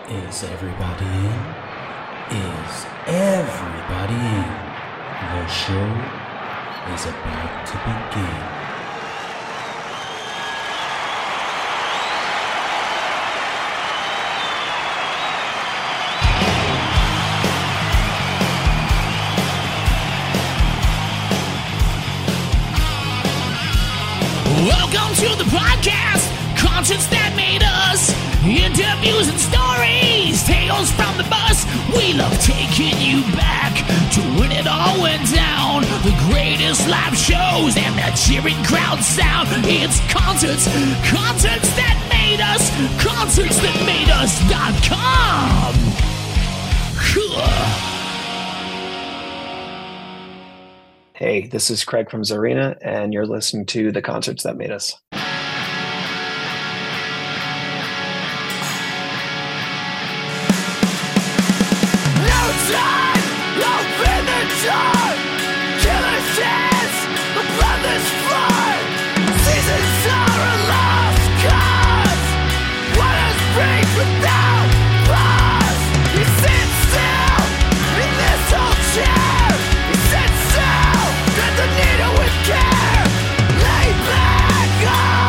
Is everybody in? Is everybody in? The show is about to begin. Welcome to the podcast, concerts that made us, interviews and stories, tales from the bus. We love taking you back to when it all went down. The greatest live shows and the cheering crowd sound. It's concerts that made us, concertsthatmadeus.com. Hey, this is Craig from Zarina, and you're listening to The Concerts That Made Us. No time! Open the door! Killer chance! The bloodless flood! Seasons are a lost cause! Waters break without pause! You sit still in this old chair! You sit still! Thread the needle with care! Lay back on!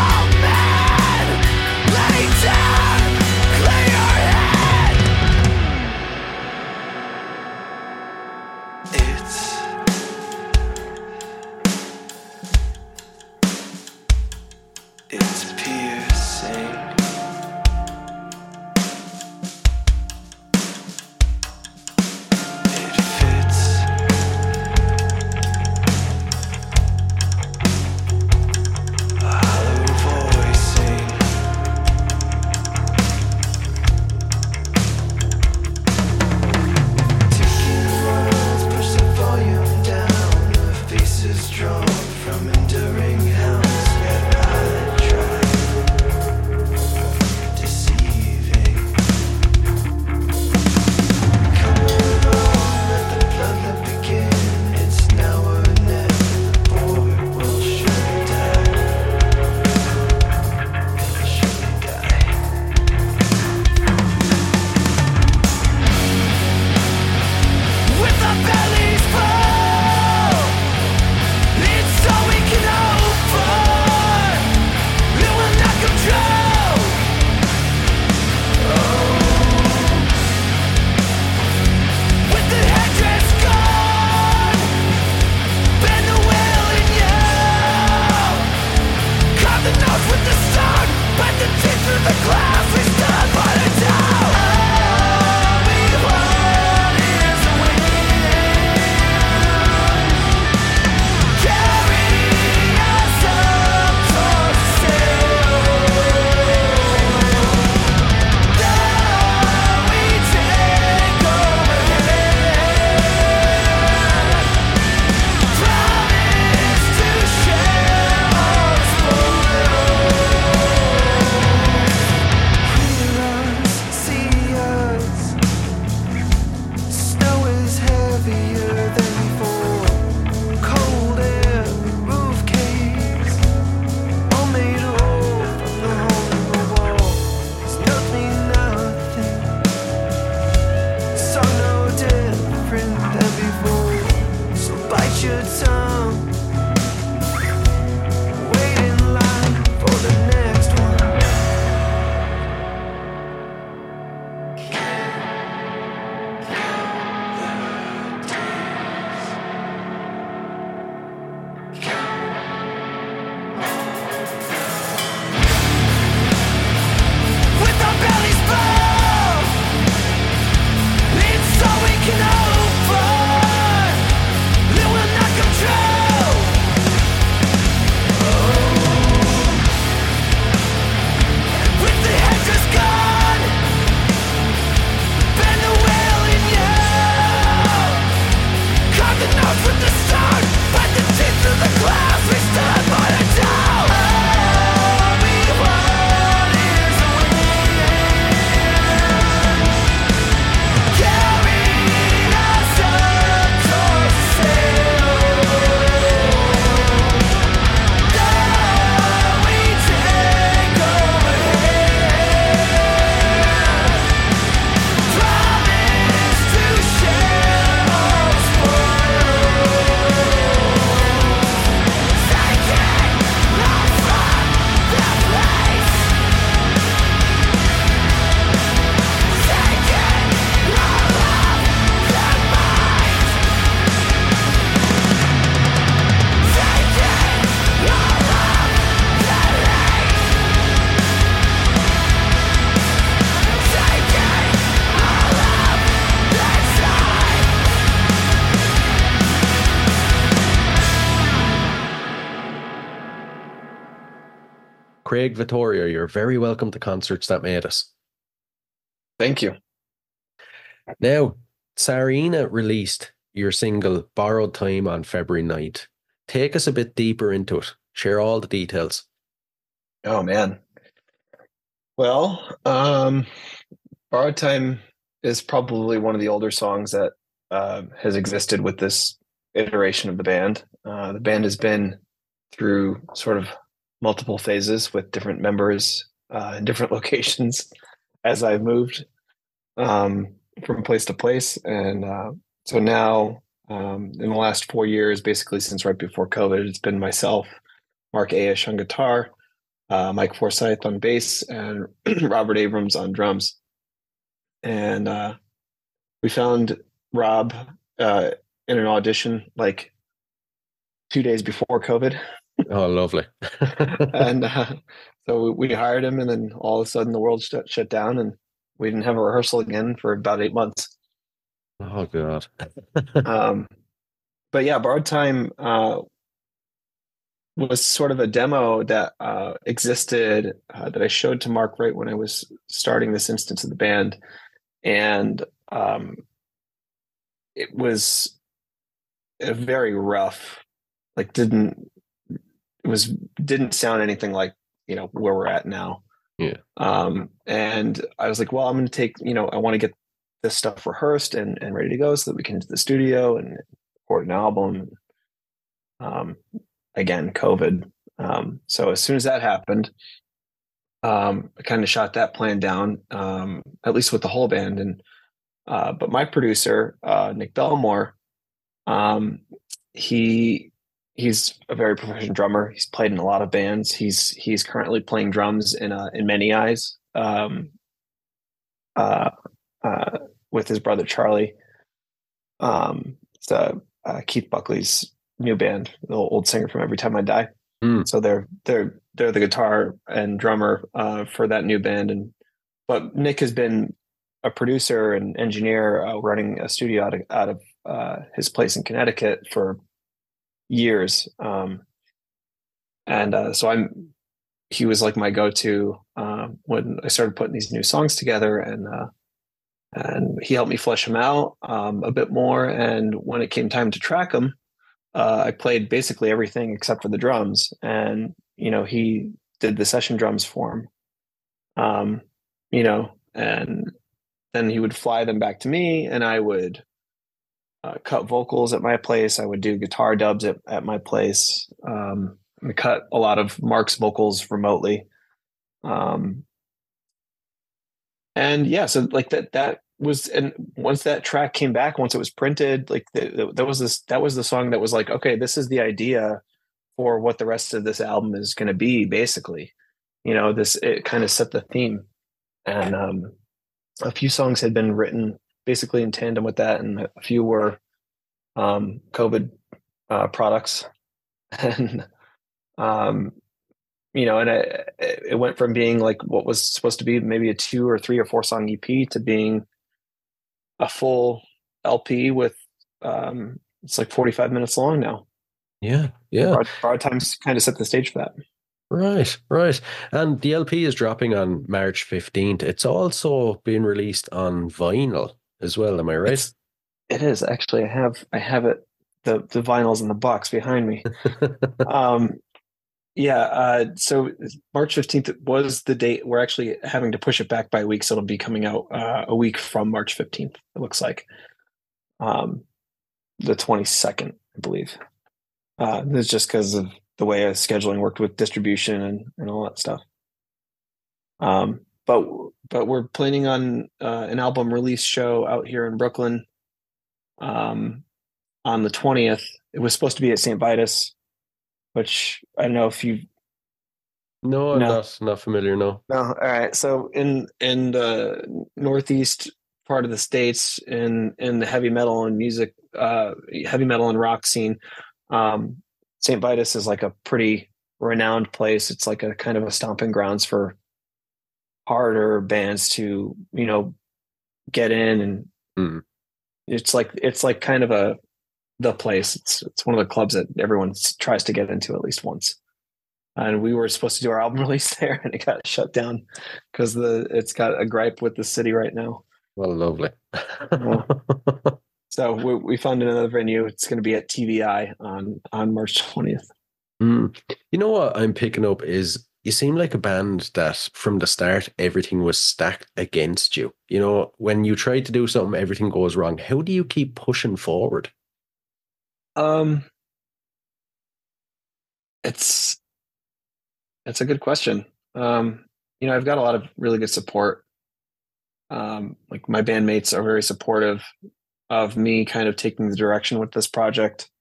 Craig Vittorio, you're very welcome to Concerts That Made Us. Thank you. Now, Sarina released your single Borrowed Time on February 9th. Take us a bit deeper into it. Share all the details. Oh man. Well, Borrowed Time is probably one of the older songs that has existed with this iteration of the band. The band has been through sort of multiple phases with different members in different locations as I've moved from place to place. And so now, in the last 4 years, basically since right before COVID, it's been myself, Mark Aish on guitar, Mike Forsyth on bass, and Robert Abrams on drums. And we found Rob in an audition like 2 days before COVID. Oh, lovely. And so we hired him, and then all of a sudden the world shut down, and we didn't have a rehearsal again for about 8 months. Oh, God. But yeah, Borrowed Time was sort of a demo that existed that I showed to Mark right when I was starting this instance of the band. And it was a very rough, like didn't sound anything like, where we're at now. Yeah. And I was like, well, I'm going to take, I want to get this stuff rehearsed and ready to go so that we can into the studio and record an album. Again, COVID. So as soon as that happened, I kind of shot that plan down, at least with the whole band. And but my producer, Nick Belmore, he's a very professional drummer. He's played in a lot of bands. He's currently playing drums in Many Eyes with his brother Charlie. It's Keith Buckley's new band, the old singer from Every Time I Die. So they're the guitar and drummer for that new band. But Nick has been a producer and engineer running a studio out of his place in Connecticut for years. So he was like my go-to when I started putting these new songs together, and he helped me flesh them out a bit more. And when it came time to track them, I played basically everything except for the drums, and he did the session drums for him. And then he would fly them back to me, and I would cut vocals at my place. I would do guitar dubs at my place. I cut a lot of Mark's vocals remotely. And yeah, so like that was, and once that track came back, once it was printed, like that was the song that was like, okay, this is the idea for what the rest of this album is going to be. Basically, it kind of set the theme, and a few songs had been written basically in tandem with that, and a few were COVID products, and it went from being like what was supposed to be maybe a 2 or 3 or 4 song EP to being a full LP with it's like 45 minutes long now. Yeah. Borrowed Time's kind of set the stage for that. Right. And the LP is dropping on March 15th. It's also being released on vinyl as well. Am I right? It is actually. I have it. The vinyl's in the box behind me. So March 15th was the date. We're actually having to push it back by a week, so it'll be coming out a week from March 15th. It looks like the 22nd, I believe. This is just because of the way scheduling worked with distribution and all that stuff. But we're planning on an album release show out here in Brooklyn on the 20th. It was supposed to be at St. Vitus, which I don't know if you. No, I'm not familiar. No. All right. So in the northeast part of the states, in the heavy metal and music, heavy metal and rock scene, St. Vitus is like a pretty renowned place. It's like a kind of a stomping grounds for harder bands to, get in, and it's like kind of the place. It's one of the clubs that everyone tries to get into at least once. and we were supposed to do our album release there, and it got shut down because it's got a gripe with the city right now. Well, lovely. Yeah. So we found another venue. It's going to be at TVI on March 20th. You know what I'm picking up is you seem like a band that from the start everything was stacked against you. You know, when you try to do something, everything goes wrong. How do you keep pushing forward? It's a good question. I've got a lot of really good support. Like my bandmates are very supportive of me kind of taking the direction with this project.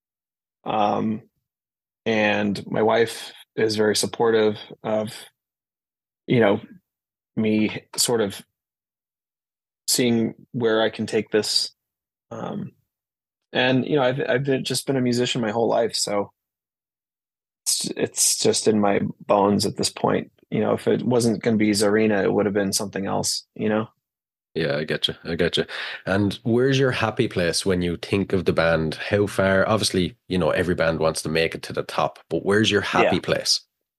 And my wife is very supportive of, me sort of seeing where I can take this. And I've just been a musician my whole life, so it's just in my bones at this point. If it wasn't going to be Zarina, it would have been something else. Yeah, I get you. I get you. And where's your happy place when you think of the band? How far? Obviously, every band wants to make it to the top, but where's your happy place?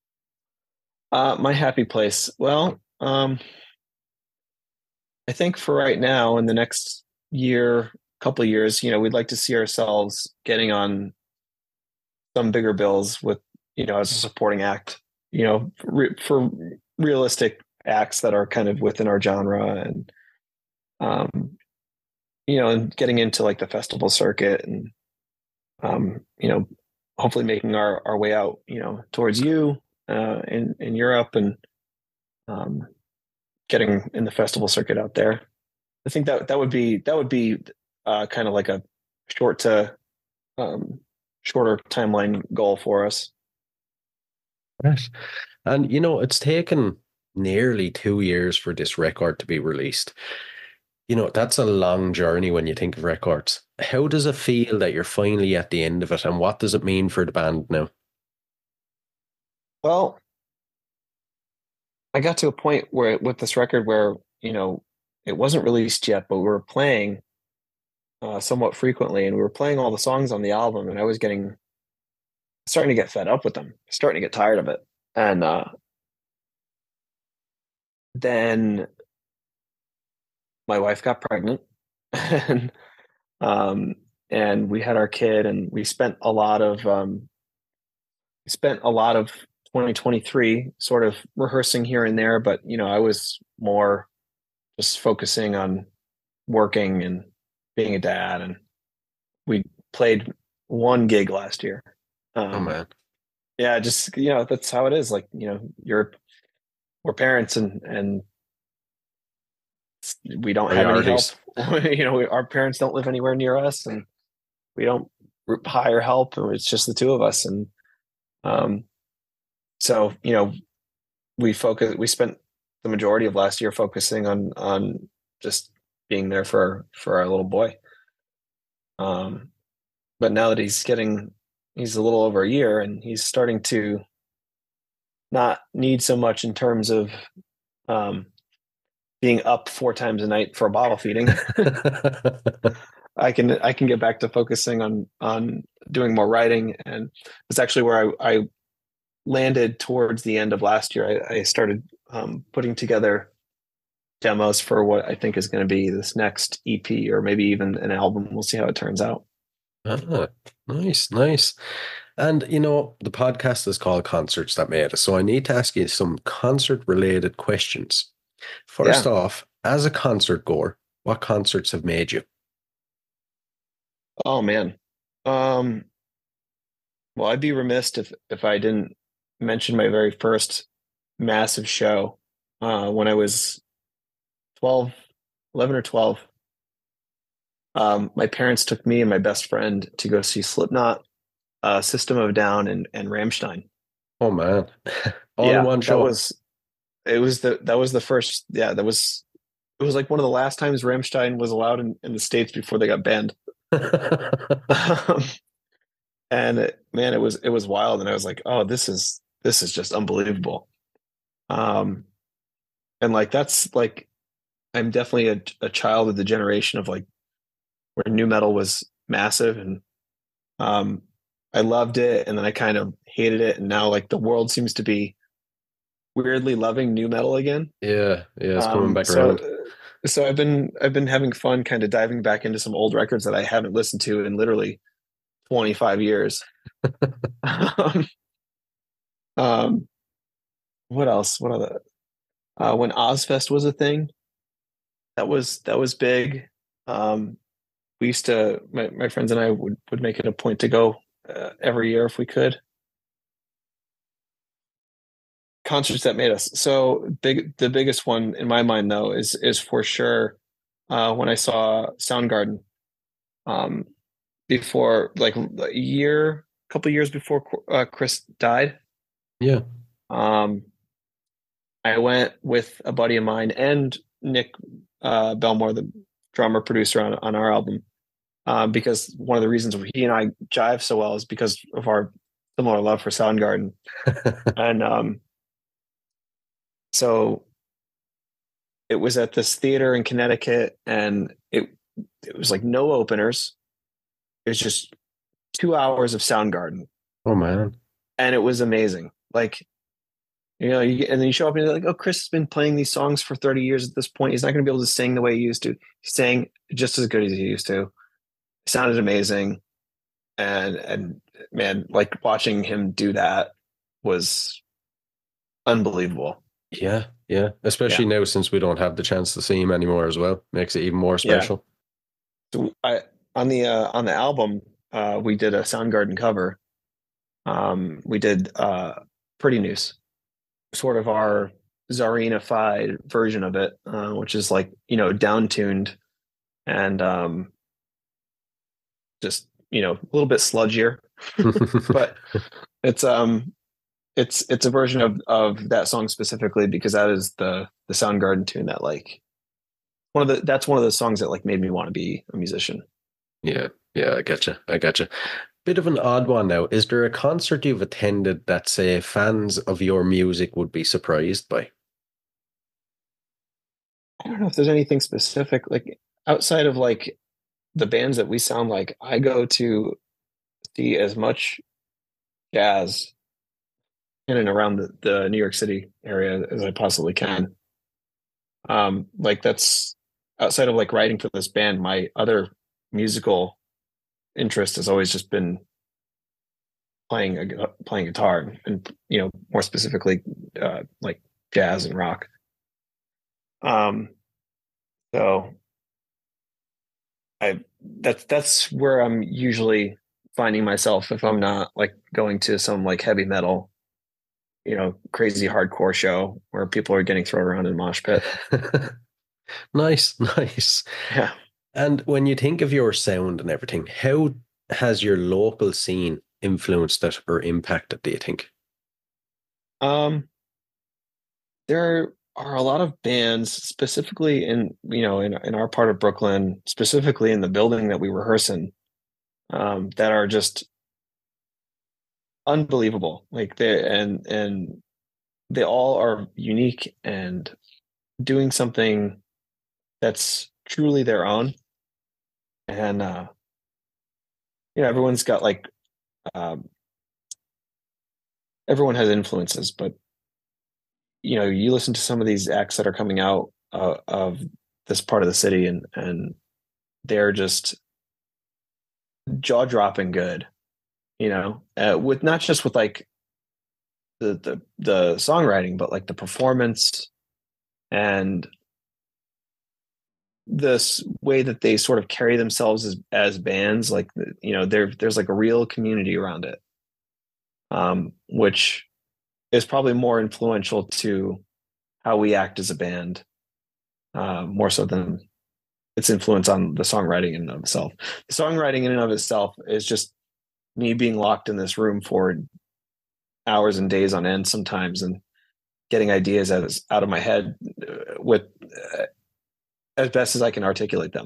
My happy place. Well, I think for right now, in the next couple of years, we'd like to see ourselves getting on some bigger bills with, as a supporting act, for realistic acts that are kind of within our genre, and and getting into like the festival circuit, and hopefully making our way out, towards you in Europe, and getting in the festival circuit out there. I think that would be kind of like a shorter timeline goal for us. Right. And it's taken nearly 2 years for this record to be released. That's a long journey when you think of records. How does it feel that you're finally at the end of it, and what does it mean for the band now? Well, I got to a point where with this record where, it wasn't released yet, but we were playing somewhat frequently, and we were playing all the songs on the album, and I was starting to get fed up with them, starting to get tired of it. And then my wife got pregnant, and we had our kid, and we spent a lot of 2023 sort of rehearsing here and there, but I was more just focusing on working and being a dad, and we played one gig last year. Oh man. Yeah, just that's how it is. Like, we're parents, and we don't have any help. Our parents don't live anywhere near us, and we don't hire help. It's just the two of us, and so we spent the majority of last year focusing on just being there for our little boy. But now that he's a little over a year, and he's starting to not need so much in terms of being up 4 times a night for bottle feeding. I can get back to focusing on doing more writing, and it's actually where I landed towards the end of last year. I started putting together demos for what I think is going to be this next EP, or maybe even an album. We'll see how it turns out. Ah, nice. And the podcast is called Concerts That Made Us, so I need to ask you some concert related questions. First off, as a concert goer, what concerts have made you? Oh man. Well, I'd be remiss if I didn't mention my very first massive show when I was 11 or 12. My parents took me and my best friend to go see Slipknot, System of a Down, and Rammstein. Oh man. All in one show. It was the first. Yeah, it was like one of the last times Rammstein was allowed in the States before they got banned. And it was wild, and I was like, oh, this is just unbelievable. And like, that's like, I'm definitely a child of the generation of like where nu metal was massive, and I loved it, and then I kind of hated it, and now like the world seems to be weirdly loving new metal again. Yeah, yeah, it's coming back So around. so I've been having fun kind of diving back into some old records that I haven't listened to in literally 25 years. um, um, what else? What other? When Ozfest was a thing, that was big. Um, we used to my friends and I would make it a point to go every year if we could. Concerts that made us so big. The biggest one in my mind, though, is for sure when I saw Soundgarden um, before, like a couple years before Chris died. Yeah. Um, I went with a buddy of mine and Nick Belmore, the drummer producer on our album, because one of the reasons he and I jive so well is because of our similar love for Soundgarden. And so it was at this theater in Connecticut, and it was like no openers. It was just 2 hours of Soundgarden, Oh man. and it was amazing. Like, and then you show up and you're like, oh, Chris has been playing these songs for 30 years at this point. He's not going to be able to sing the way he used to. He's sang just as good as he used to. It sounded amazing, and man, like watching him do that was unbelievable. Yeah, yeah. Especially now since we don't have the chance to see him anymore as well. Makes it even more special. So on the album, we did a Soundgarden cover. We did Pretty News, sort of our Czarina-fied version of it, which is like, down tuned and just, a little bit sludgier, but it's a version of that song specifically because that is the Soundgarden tune that like that's one of the songs that like made me want to be a musician. Yeah, yeah, I gotcha. Bit of an odd one now. Is there a concert you've attended that, say, fans of your music would be surprised by? I don't know if there's anything specific, like outside of like the bands that we sound like. I go to see as much jazz in and around the New York City area as I possibly can. Like that's outside of like writing for this band, my other musical interest has always just been playing guitar and more specifically like jazz and rock. So that's where I'm usually finding myself if I'm not like going to some like heavy metal, crazy hardcore show where people are getting thrown around in mosh pit. Nice, nice. Yeah. And when you think of your sound and everything, how has your local scene influenced it or impacted, do you think? There are a lot of bands specifically in our part of Brooklyn, specifically in the building that we rehearse in, that are just unbelievable. Like and they all are unique and doing something that's truly their own. And everyone's got like everyone has influences, but you listen to some of these acts that are coming out of this part of the city, and they're just jaw-dropping good, with not just with like the songwriting, but like the performance and this way that they sort of carry themselves as bands. Like, there's like a real community around it, which is probably more influential to how we act as a band, more so than its influence on the songwriting in and of itself. The songwriting in and of itself is just me being locked in this room for hours and days on end sometimes and getting ideas out of my head with as best as I can articulate them.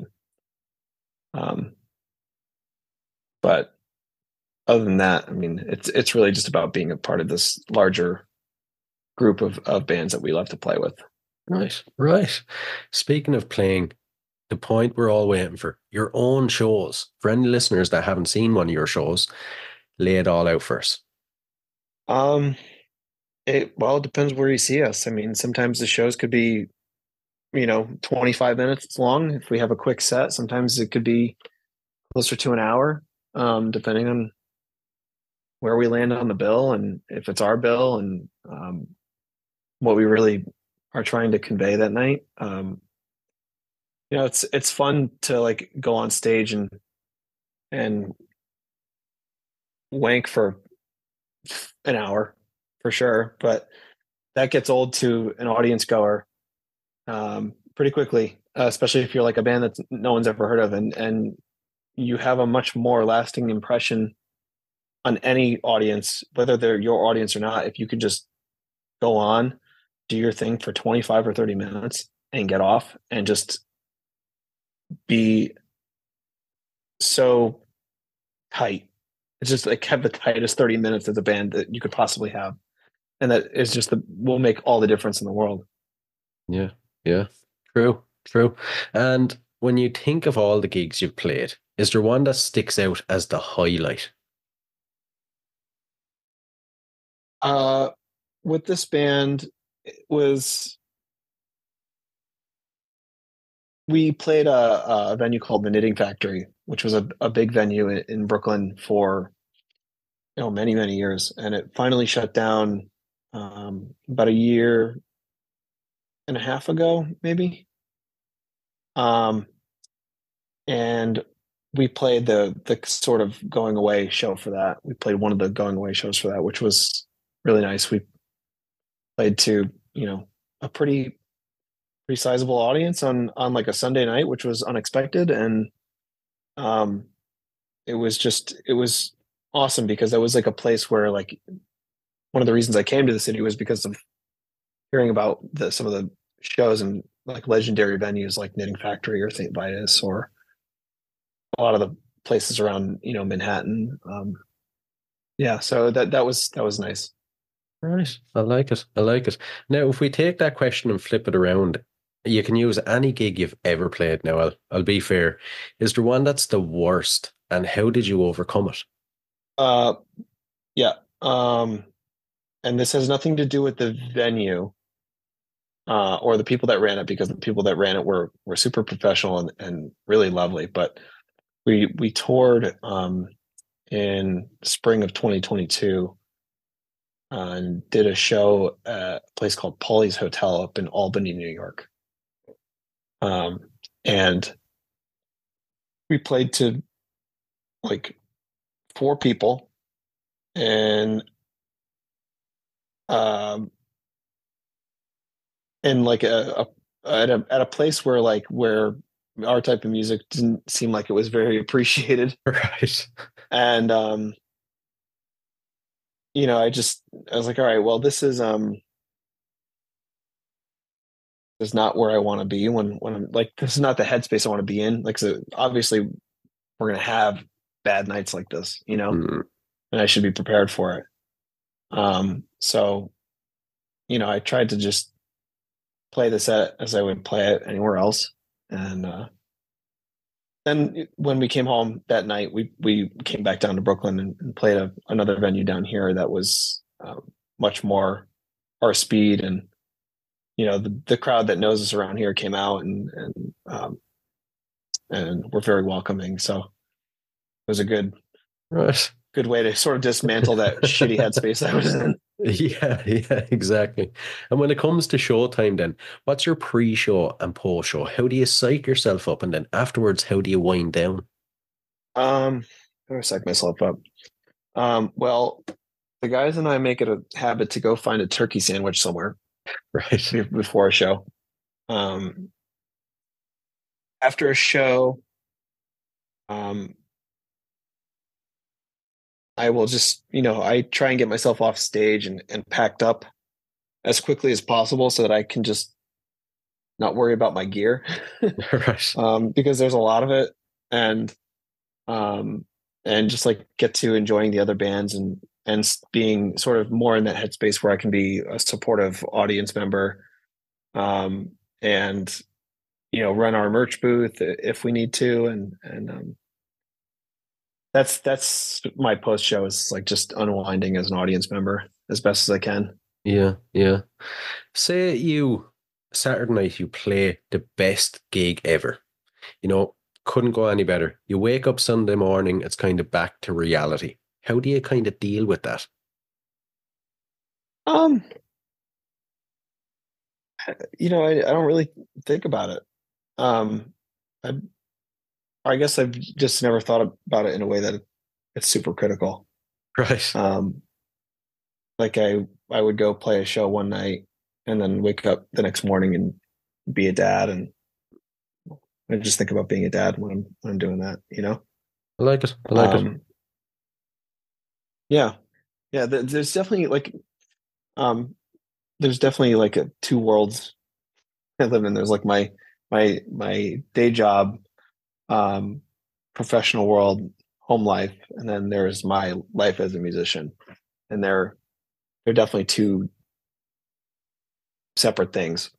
But other than that, I mean, it's really just about being a part of this larger group of bands that we love to play with. Right. Speaking of playing, the point we're all waiting for, your own shows. For any listeners that haven't seen one of your shows, lay it all out for us. It depends where you see us. I mean, sometimes the shows could be, 25 minutes long if we have a quick set. Sometimes it could be closer to an hour, depending on where we land on the bill and if it's our bill and what we really are trying to convey that night. It's fun to like go on stage and wank for an hour for sure, but that gets old to an audience goer pretty quickly, especially if you're like a band that no one's ever heard of, and you have a much more lasting impression on any audience, whether they're your audience or not. If you could just go on, do your thing for 25 or 30 minutes and get off and just be so tight. It's just like have the tightest 30 minutes as a band that you could possibly have. And that is just will make all the difference in the world. Yeah, yeah. True. And when you think of all the gigs you've played, is there one that sticks out as the highlight? With this band, we played a venue called the Knitting Factory, which was a big venue in Brooklyn for many, many years, and it finally shut down about a year and a half ago, maybe. And we played the sort of going away show for that. We played one of the going away shows for that, which was really nice. We played to a pretty sizable audience on like a Sunday night, which was unexpected, and it was awesome because that was like a place where like one of the reasons I came to the city was because of hearing about some of the shows and like legendary venues like Knitting Factory or St. Vitus or a lot of the places around Manhattan. So that was nice. Right. I like it. Now, if we take that question and flip it around, you can use any gig you've ever played. Now, I'll be fair. Is there one that's the worst, and how did you overcome it? Yeah. And this has nothing to do with the venue or the people that ran it, because the people that ran it were super professional and really lovely. But we toured in spring of 2022 and did a show at a place called Paulie's Hotel up in Albany, New York. And we played to like 4 people, and like at a place where our type of music didn't seem like it was very appreciated. Right. And I was like, all right, well, this is not where I want to be when I'm like, this is not the headspace I want to be in. Like, so obviously we're going to have bad nights like this, and I should be prepared for it. So, I tried to just play the set as I would play it anywhere else. And then when we came home that night, we came back down to Brooklyn and played another venue down here that was much more our speed. And, the crowd that knows us around here came out and were very welcoming. So it was a good way to sort of dismantle that shitty headspace I was in. Yeah, exactly. And when it comes to showtime, then what's your pre-show and post-show? How do you psych yourself up, and then afterwards, how do you wind down? How do I psych myself up? Well, the guys and I make it a habit to go find a turkey sandwich somewhere, right, before a show. After a show, I will just, I try and get myself off stage and packed up as quickly as possible so that I can just not worry about my gear. right. Because there's a lot of it, and just like get to enjoying the other bands and being sort of more in that headspace where I can be a supportive audience member, and run our merch booth if we need to, and that's my post show is like just unwinding as an audience member as best as I can. Yeah, yeah. Say you Saturday night you play the best gig ever. You know, couldn't go any better. You wake up Sunday morning, it's kind of back to reality. How do you kind of deal with that? Um, I don't really think about it. Um, I I guess I've just never thought about it in a way that it's super critical. Right. Um, like I would go play a show one night and then wake up the next morning and be a dad, and I just think about being a dad when I'm doing that, you know? I like it. I like it. Um, yeah, yeah. There's definitely um, there's definitely like two worlds I live in. There's like my day job, um, professional world, home life, and then there's my life as a musician, and they're definitely two separate things,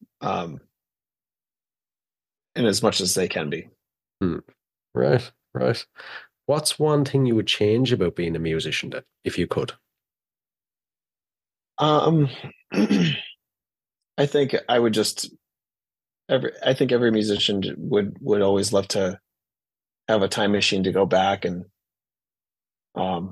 in as much as they can be. Hmm. Right, right. What's one thing you would change about being a musician then, if you could? Um, I think I would just I think every musician would always love to have a time machine to go back and um,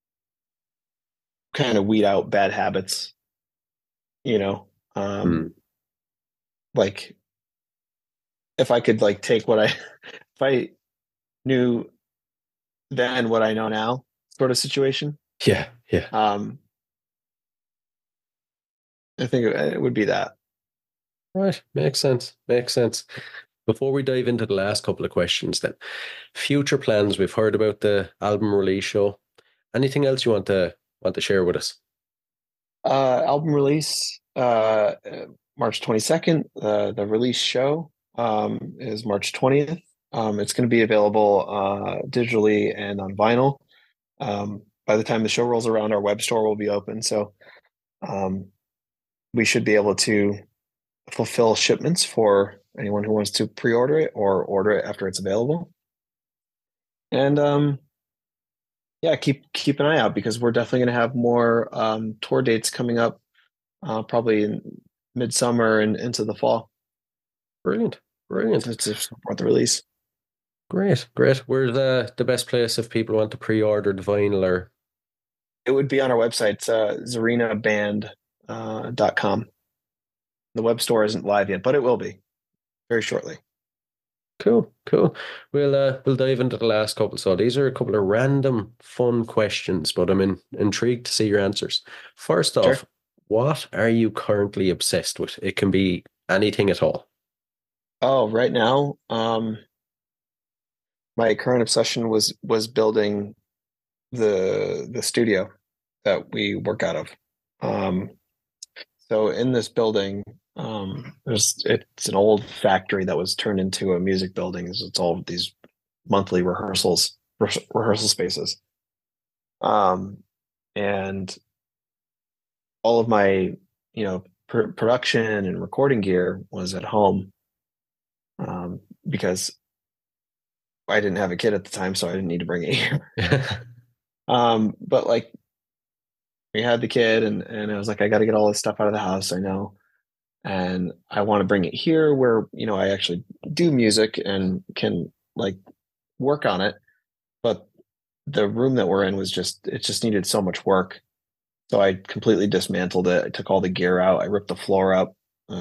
kind of weed out bad habits, you know. Hmm. Like if I could like take what I if I knew then what I know now sort of situation. Yeah, yeah. Um, I think it would be that. Right. Makes sense. Makes sense. Before we dive into the last couple of questions, then, future plans. We've heard about the album release show. Anything else you want to share with us? Album release March 22nd. The release show is March 20th. It's going to be available digitally and on vinyl. By the time the show rolls around, our web store will be open, so um, we should be able to fulfill shipments for anyone who wants to pre-order it or order it after it's available. And yeah, keep an eye out because we're definitely going to have more tour dates coming up, probably in midsummer and into the fall Brilliant. Brilliant. to support the release. Great. Great. Where's the best place if people want to pre-order the vinyl or It would be on our website, zarinaband.com. The web store isn't live yet, but it will be very shortly. cool, cool. We'll dive into the last couple. So these are a couple of random fun questions, but intrigued to see your answers. First Sure. off, what are you currently obsessed with? It can be anything at all. Oh, right now, my current obsession was building the studio that we work out of. So in this building, it's an old factory that was turned into a music building. It's all these monthly rehearsal spaces, and all of my production and recording gear was at home, because I didn't have a kid at the time, so I didn't need to bring it here. But like we had the kid, and I was like, I got to get all this stuff out of the house. I know, and I want to bring it here where I actually do music and can like work on it. But the room that we're in it just needed so much work. So I completely dismantled it. I took all the gear out. I ripped the floor up.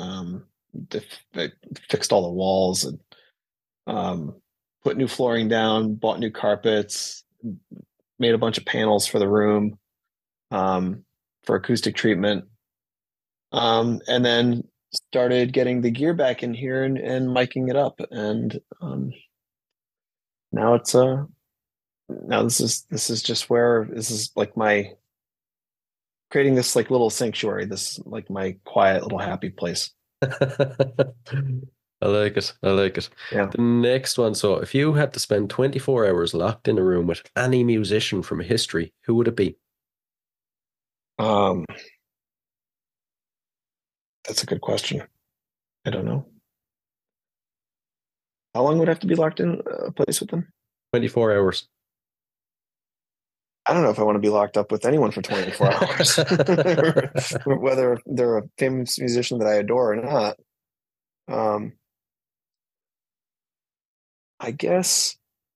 I fixed all the walls and put new flooring down, bought new carpets, made a bunch of panels for the room, for acoustic treatment. And then started getting the gear back in here and miking it up. And now this is just where this is like my creating this like little sanctuary, this like my quiet little happy place. I like it. I like it. Yeah. The next one. So, if you had to spend 24 hours locked in a room with any musician from history, who would it be? That's a good question. I don't know. How long would I have to be locked in a place with them? 24 hours. I don't know if I want to be locked up with anyone for 24 hours, whether they're a famous musician that I adore or not. I guess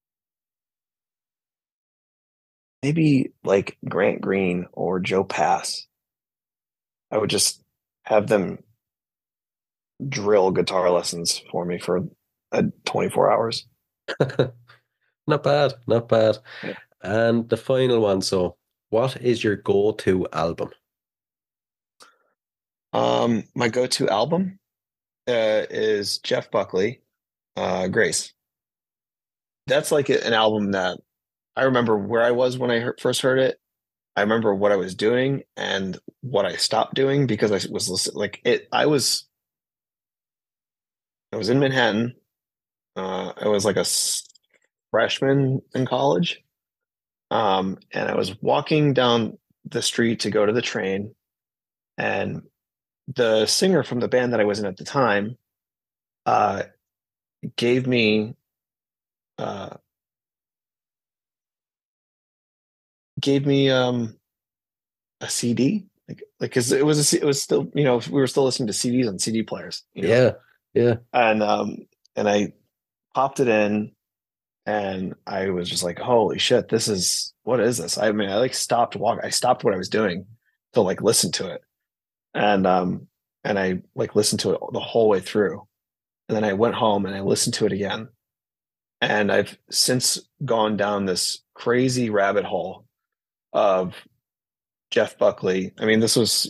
maybe like Grant Green or Joe Pass. I would just have them drill guitar lessons for me for 24 hours. Not bad, not bad. Yeah. And the final one. So, what is your go-to album? My go-to album is Jeff Buckley, Grace. That's like an album that I remember where I was when I first heard it. I remember what I was doing and what I stopped doing because I was listening. Like it, I was in Manhattan. I was like a freshman in college, and I was walking down the street to go to the train, and the singer from the band that I was in at the time gave me a CD, because it was still, we were still listening to CDs on CD players. Yeah. And I popped it in, and I was just like, holy shit, what is this? I mean, I like stopped walking. I stopped what I was doing to like listen to it. And I like listened to it the whole way through. And then I went home and I listened to it again. And I've since gone down this crazy rabbit hole of Jeff Buckley. I mean, this was,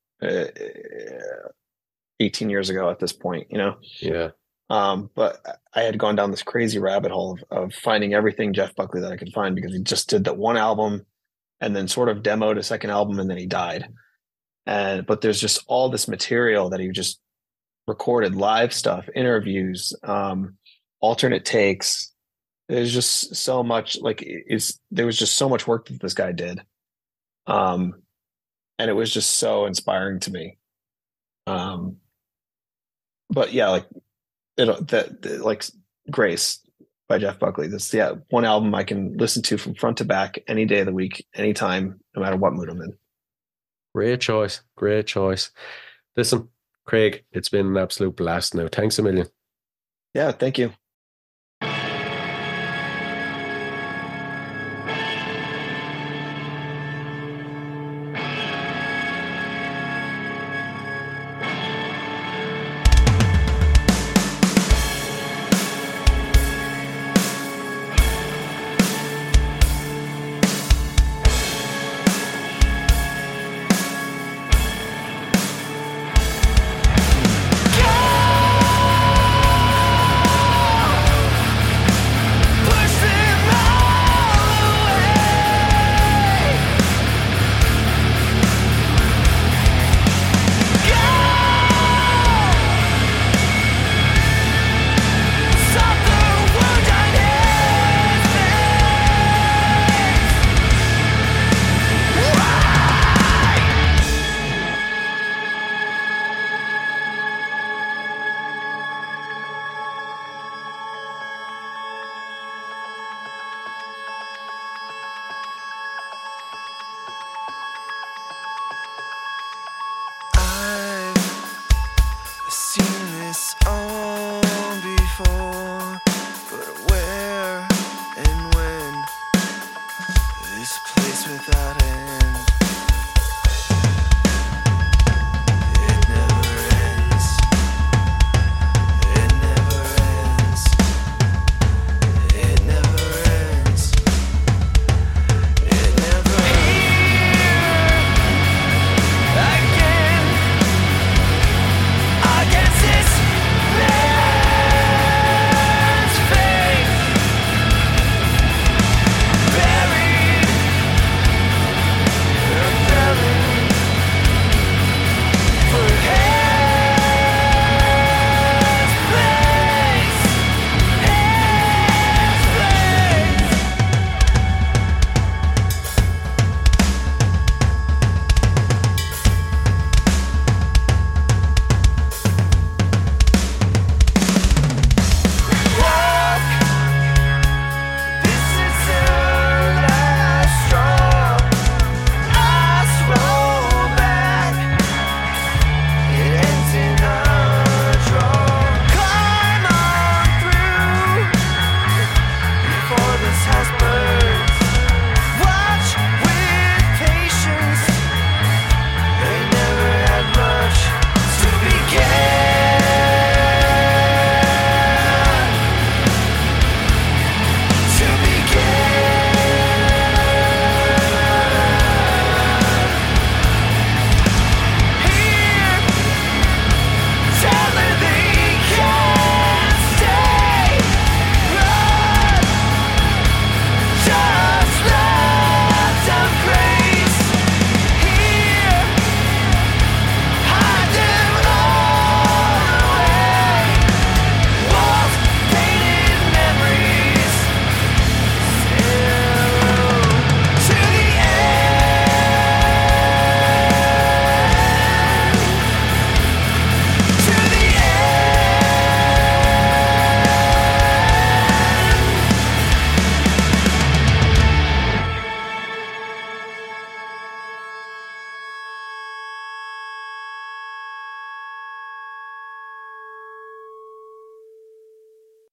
18 years ago at this point, Yeah. But I had gone down this crazy rabbit hole of finding everything Jeff Buckley that I could find, because he just did that one album and then sort of demoed a second album, and then he died. But there's just all this material that he just recorded, live stuff, interviews, alternate takes. There's just so much, there was just so much work that this guy did. And it was just so inspiring to me. But yeah, Grace by Jeff Buckley. That's one album I can listen to from front to back any day of the week, anytime, no matter what mood I'm in. Great choice. Great choice. Listen, Craig, it's been an absolute blast now. Thanks a million. Yeah, thank you.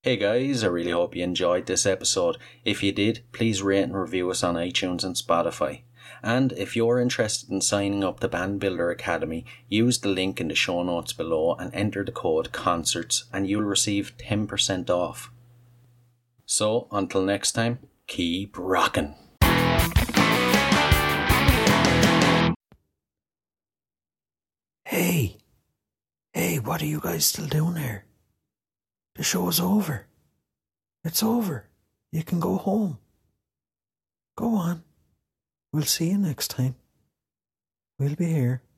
Hey guys, I really hope you enjoyed this episode. If you did, please rate and review us on iTunes and Spotify. And if you're interested in signing up to Band Builder Academy, use the link in the show notes below and enter the code CONCERTS and you'll receive 10% off. So, until next time, keep rocking. Hey, what are you guys still doing here? The show's over. It's over. You can go home. Go on. We'll see you next time. We'll be here.